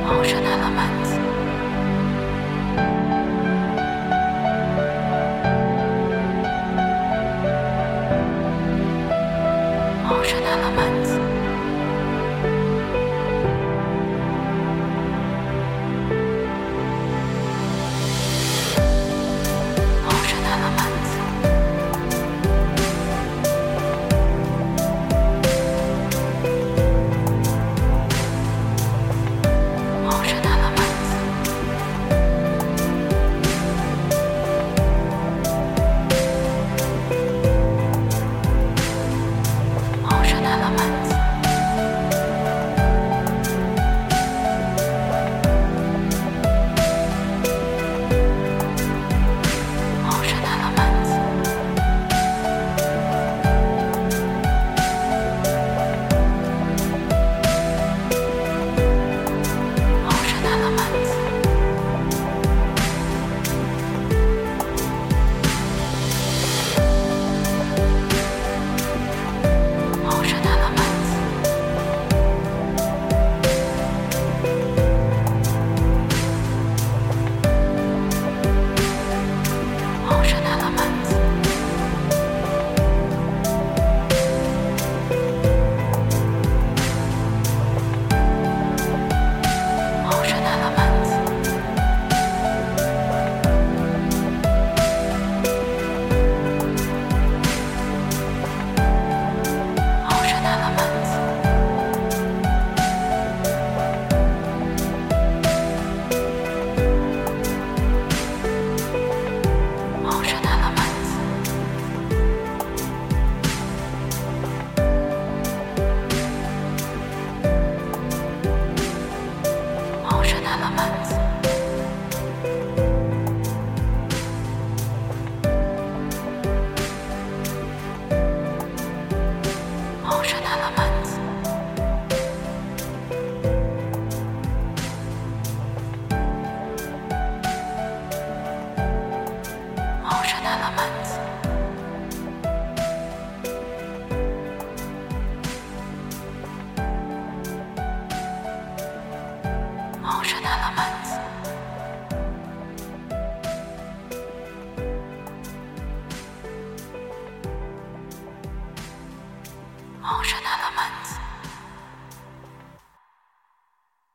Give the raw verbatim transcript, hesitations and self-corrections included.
Ocean elements. Ocean elements. Ocean elements. Ocean elements. Ocean elements. Ocean elements. Ocean elements. Ocean elements. Ocean elements. Ocean elements. Ocean elements. Ocean elements. Ocean elements. Ocean elements. Ocean elements. Ocean elements. Ocean elements.